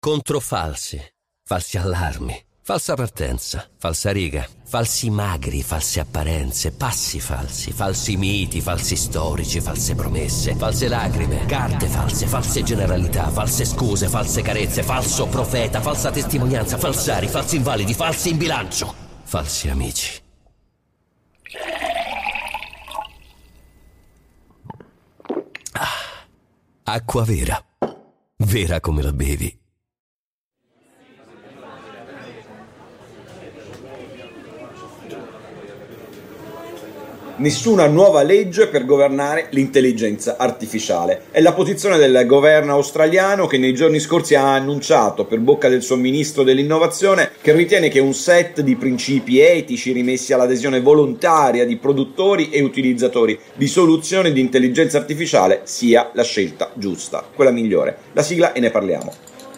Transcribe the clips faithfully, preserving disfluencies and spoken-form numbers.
Contro falsi, falsi allarmi, falsa partenza, falsa riga, falsi magri, false apparenze, passi falsi, falsi miti, falsi storici, false promesse, false lacrime, carte false, false generalità, false scuse, false carezze, falso profeta, falsa testimonianza, falsari, falsi invalidi, falsi in bilancio, falsi amici. Ah, acqua vera, vera come la bevi. Nessuna nuova legge per governare l'intelligenza artificiale. È la posizione del governo australiano che nei giorni scorsi ha annunciato per bocca del suo ministro dell'innovazione che ritiene che un set di principi etici rimessi all'adesione volontaria di produttori e utilizzatori di soluzioni di intelligenza artificiale sia la scelta giusta, quella migliore. La sigla e ne parliamo.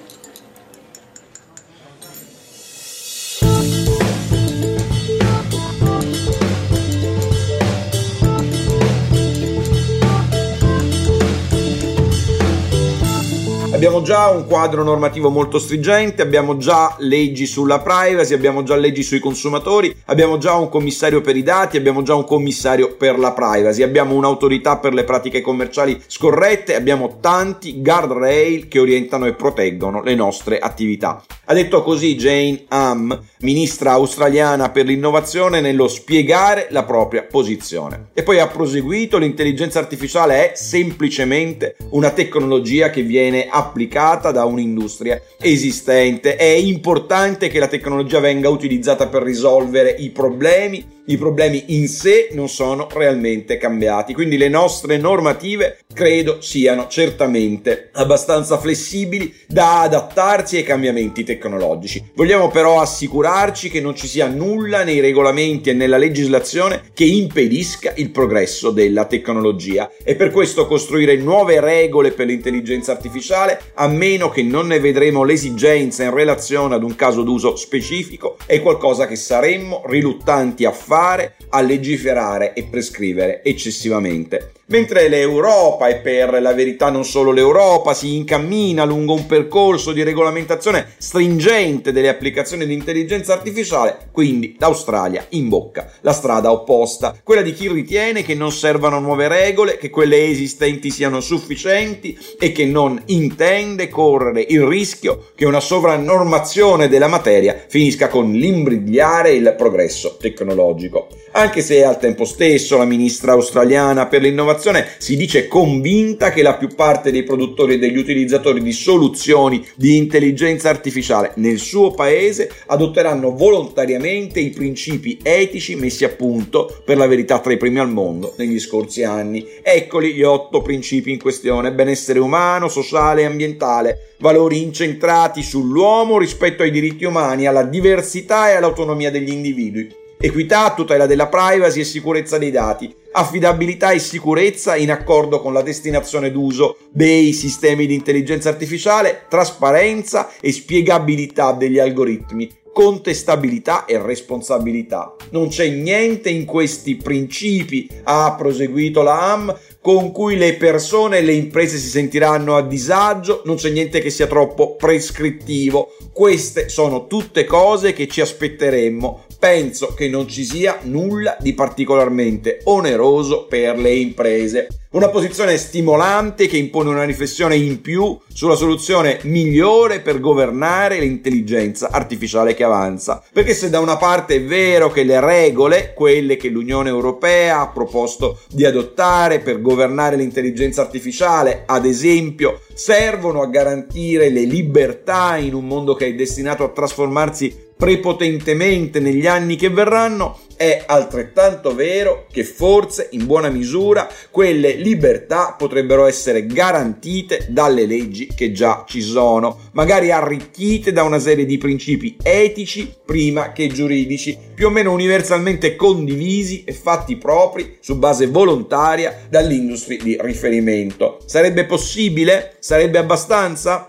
Abbiamo già un quadro normativo molto stringente, abbiamo già leggi sulla privacy, abbiamo già leggi sui consumatori, abbiamo già un commissario per i dati, abbiamo già un commissario per la privacy, abbiamo un'autorità per le pratiche commerciali scorrette, abbiamo tanti guardrail che orientano e proteggono le nostre attività. Ha detto così Jane Ham, ministra australiana per l'innovazione, nello spiegare la propria posizione. E poi ha proseguito: l'intelligenza artificiale è semplicemente una tecnologia che viene applicata da un'industria esistente. È importante che la tecnologia venga utilizzata per risolvere i problemi. I problemi in sé non sono realmente cambiati, quindi le nostre normative credo siano certamente abbastanza flessibili da adattarsi ai cambiamenti tecnologici. Vogliamo però assicurarci che non ci sia nulla nei regolamenti e nella legislazione che impedisca il progresso della tecnologia, e per questo costruire nuove regole per l'intelligenza artificiale, a meno che non ne vedremo l'esigenza in relazione ad un caso d'uso specifico, è qualcosa che saremmo riluttanti a fare a legiferare e prescrivere eccessivamente. Mentre l'Europa, e per la verità non solo l'Europa, si incammina lungo un percorso di regolamentazione stringente delle applicazioni di intelligenza artificiale, quindi l'Australia imbocca la strada opposta, quella di chi ritiene che non servano nuove regole, che quelle esistenti siano sufficienti e che non intende correre il rischio che una sovrannormazione della materia finisca con l'imbrigliare il progresso tecnologico. Anche se al tempo stesso la ministra australiana per l'innovazione si dice convinta che la più parte dei produttori e degli utilizzatori di soluzioni di intelligenza artificiale nel suo paese adotteranno volontariamente i principi etici messi a punto, per la verità tra i primi al mondo, negli scorsi anni. Eccoli gli otto principi in questione: benessere umano, sociale e ambientale, valori incentrati sull'uomo rispetto ai diritti umani, alla diversità e all'autonomia degli individui, equità, tutela della privacy e sicurezza dei dati, affidabilità e sicurezza in accordo con la destinazione d'uso dei sistemi di intelligenza artificiale, trasparenza e spiegabilità degli algoritmi, contestabilità e responsabilità. Non c'è niente in questi principi, ha proseguito la Ham, con cui le persone e le imprese si sentiranno a disagio, non c'è niente che sia troppo prescrittivo. Queste sono tutte cose che ci aspetteremmo. Penso che non ci sia nulla di particolarmente oneroso per le imprese. Una posizione stimolante che impone una riflessione in più sulla soluzione migliore per governare l'intelligenza artificiale che avanza. Perché se da una parte è vero che le regole, quelle che l'Unione Europea ha proposto di adottare per governare l'intelligenza artificiale, ad esempio, servono a garantire le libertà in un mondo che è destinato a trasformarsi prepotentemente negli anni che verranno, è altrettanto vero che forse in buona misura quelle libertà potrebbero essere garantite dalle leggi che già ci sono, magari arricchite da una serie di principi etici prima che giuridici, più o meno universalmente condivisi e fatti propri su base volontaria dall'industria di riferimento. Sarebbe possibile? Sarebbe abbastanza?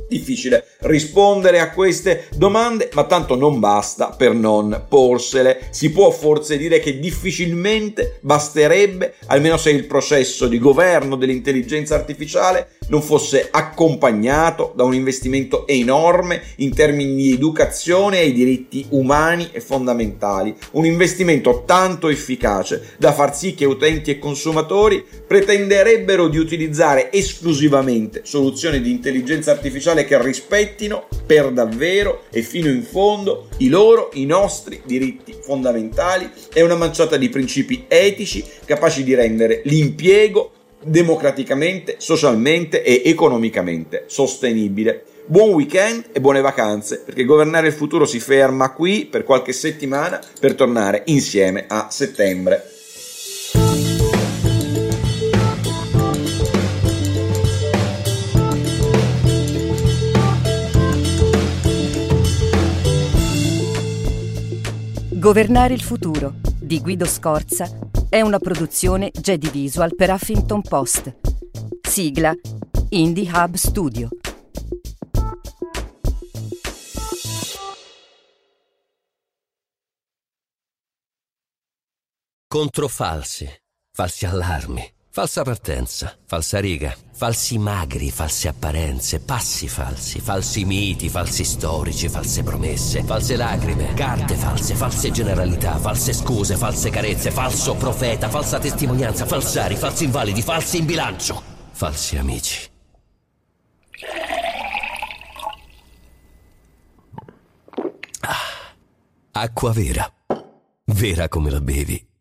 Difficile rispondere a queste domande, ma tanto non basta per non porsele. Si può forse dire che difficilmente basterebbe, almeno se il processo di governo dell'intelligenza artificiale non fosse accompagnato da un investimento enorme in termini di educazione ai diritti umani e fondamentali, un investimento tanto efficace da far sì che utenti e consumatori pretenderebbero di utilizzare esclusivamente soluzioni di intelligenza artificiale che rispettino per davvero e fino in fondo i loro, i nostri diritti fondamentali e una manciata di principi etici capaci di rendere l'impiego democraticamente, socialmente e economicamente sostenibile. Buon weekend e buone vacanze, perché governare il futuro si ferma qui per qualche settimana per tornare insieme a settembre. Governare il futuro di Guido Scorza è una produzione Jedi Visual per Huffington Post. Sigla Indie Hub Studio. Controfalsi, falsi allarmi, falsa partenza, falsa riga, falsi magri, false apparenze, passi falsi, falsi miti, falsi storici, false promesse, false lacrime, carte false, false generalità, false scuse, false carezze, falso profeta, falsa testimonianza, falsari, falsi invalidi, falsi in bilancio, falsi amici. Ah, acqua vera, vera come la bevi.